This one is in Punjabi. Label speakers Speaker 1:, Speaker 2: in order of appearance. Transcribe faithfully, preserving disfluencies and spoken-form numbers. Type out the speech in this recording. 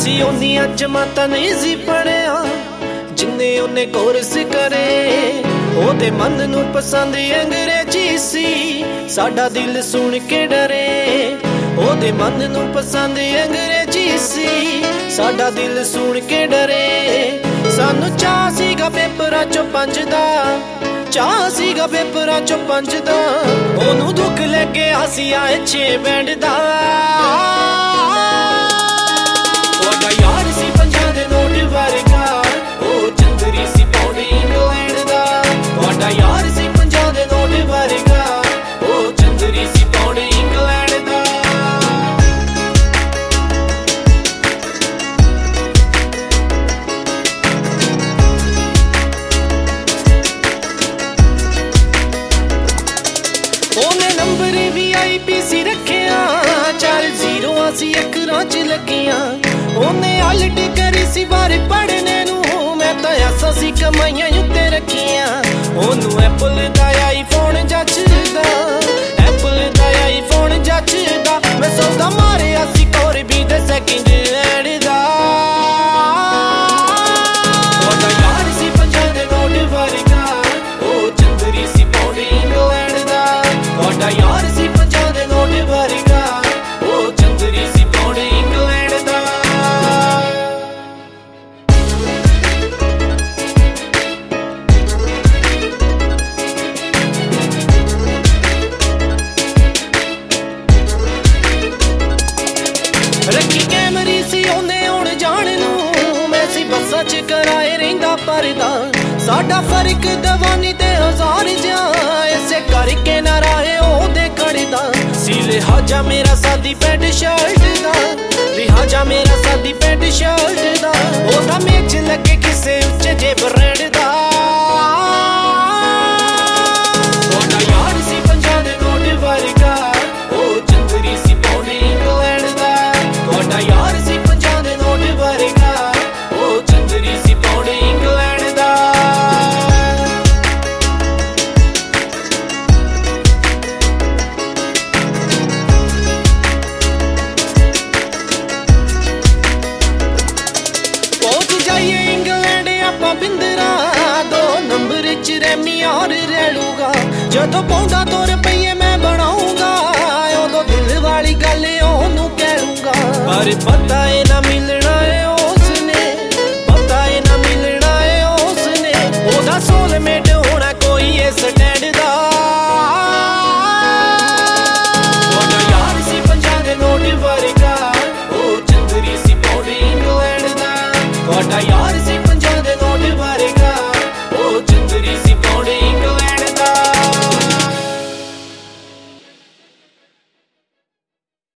Speaker 1: ਸੀ ਉਹਨੀਆਂ ਜਮਾਤਾਂ ਨਹੀਂ ਸੀ ਪੜਿਆ ਜਿੰਨੇ ਉਹਨੇ ਕੋਰਸ ਕਰੇ। ਉਹਦੇ ਮਨ ਨੂੰ ਪਸੰਦ ਅੰਗਰੇਜ਼ੀ ਸੀ, ਸਾਡਾ ਦਿਲ ਸੁਣ ਕੇ ਡਰੇ। ਉਹਦੇ ਮਨ ਨੂੰ ਪਸੰਦ ਅੰਗਰੇਜ਼ੀ ਸੀ, ਸਾਡਾ ਦਿਲ ਸੁਣ ਕੇ ਡਰੇ। ਸਾਨੂੰ ਚਾਹ ਸੀਗਾ ਪੇਪਰਾਂ ਚੋਂ ਪੰਜ ਦਾ, ਚਾਹ ਸੀਗਾ ਪੇਪਰਾਂ ਚੋਂ ਪੰਜ ਦਾ। ਉਹਨੂੰ ਦੁੱਖ ਲੱਗਿਆ ਸੀ ਆਏ ਛੇ ਬੈਂਡ ਦਾ। ਤੁਹਾਡਾ ਯਾਰ ਸੀ ਪੰਜਾਂ ਦੇ ਨੋਟ ਵਰਗਾ, ਉਹ ਚੰਦਰੀ ਸੀ ਪਾਉਂਡ ਇੰਗਲੈਂਡ ਦਾ। ਤੁਹਾਡਾ ਯਾਰ ਸੀ ਪੰਜਾਂ ਦੇ ਨੋਟ ਵਰਗਾ, ਉਹ ਚੰਦਰੀ ਸੀ ਪਾਉਂਡ ਇੰਗਲੈਂਡ ਦਾ। ਉਹਨੇ ਨੰਬਰ ਵੀ ਆਈ ਪੀ ਸੀ ਰੱਖਿਆ, ਚਾਰ ਜ਼ੀਰੋਆਂ ਸੀ ਅੱਖਰਾਂ ਚ ਲੱਗੀਆਂ। ਉਹਨੇ ਆਲਟ ਕਰੀ ਸੀ ਬਾਰੇ ਪੜ੍ਹਨੇ ਨੂੰ, ਮੈਂ ਤਾਂ ਐਸਾ ਸੀ ਕਮਾਈਆਂ ਉੱਤੇ ਰੱਖੀਆਂ। ਉਹਨੂੰ ਐਪਲ ਦਾ ਆਈਫੋਨ ਜੱਚਦਾ, ਐਪਲ ਦਾ ਆਈਫੋਨ ਜੱਚਦਾ। ਮੈਂ ਸੌਦਾ ਮਾਰਿਆ ਸੀ ਕੋਰਬੀ ਦੇ ਸੈਕਿੰਡ ਹੈਂਡ ਦਾ। ਤੁਹਾਡਾ ਯਾਰ ਸੀ ਪੰਜਾਂ ਦੇ ਨੋਟ ਵਰਗਾ, ਉਹ ਚੰਦਰੀ ਸੀ ਪਾਉਂਡ ਇੰਗਲੈਂਡ ਦਾ। ਤੁਹਾਡਾ ਯਾਰ ਸੀ ਪੰਜਾਂ ਦੇ ਨੋਟ ਵਰਗਾ, ਉਹ ਚੰਦਰੀ ਸੀ ਪਾਉਂਡ ਇੰਗਲੈਂਡ ਦਾ। ਰੱਖੀ ਕੈਮਰੀ ਸੀ ਉਹਨੇ ਆਉਣ ਜਾਣ ਨੂੰ, ਮੈਂ ਸੀ ਬੱਸਾਂ ਚ ਕਰਾਏ ਰਹਿੰਦਾ ਪਰਦਾ। ਸਾਡਾ ਫਰਕ ਦਵਾਨੀ ਤੇ ਹਜ਼ਾਰ ਜਾ, ਇਸੇ ਕਰਕੇ ਨਾ ਰਾਹੇ ਉਹਦੇ ਖੜਦਾ ਸੀ। ਲਿਹਾਜ਼ਾ ਮੇਰਾ ਸਾਦੀ ਪੈਂਟ ਸ਼ਰਟ ਦਾ, ਲਿਹਾਜ਼ਾ ਮੇਰਾ ਸਾਦੀ ਪੈਂਟ ਸ਼ਰਟ ਦਾ। ਉਹਦਾ ਮੇਚ ਲੱਗੇ ਕਿਸੇ ਉੱਚੇ ਜੇ ਬ੍ਰਾਂਡ ਦਾ। ਤੁਹਾਡਾ ਯਾਰ ਸੀ ਪੰਜਾਂ ਦੇ ਨੋਟ ਵਰਗਾ, ਉਹ ਚੰਦਰੀ ਸੀ ਪਾਉਂਡ ਇੰਗਲੈਂਡ ਦਾ। ਤੁਹਾਡਾ ਯਾਰ ਸੀ ਪੰਜਾਂ ਦੇ ਨੋਟ ਵਰਗਾ, ਉਹ ਚੰਦਰੀ ਸੀ ਪਾਉਂਡ ਇੰਗਲੈਂਡ ਦਾ। ਪਹੁੰਚ ਜਾਈਏ ਇੰਗਲੈਂਡ ਆਪਾਂ ਬਿੰਦਰਾ, ਦੋ ਨੰਬਰ ਚ ਰੈਮੀ ਔਰ ਰੈਲੂਗਾ। ਜਦੋਂ ਪੌਂਡਾ ਦੋ ਰੁਪਈਏ ਮੈਂ ਬਣਾਉਂਗਾ, ਉਦੋਂ ਦਿਲ ਵਾਲੀ ਗੱਲ ਉਹਨੂੰ ਕਹਿ ਲੂੰਗਾ। ਪਰ ਪਤਾ ਏ ਨਾ ਮਿਲਣਾ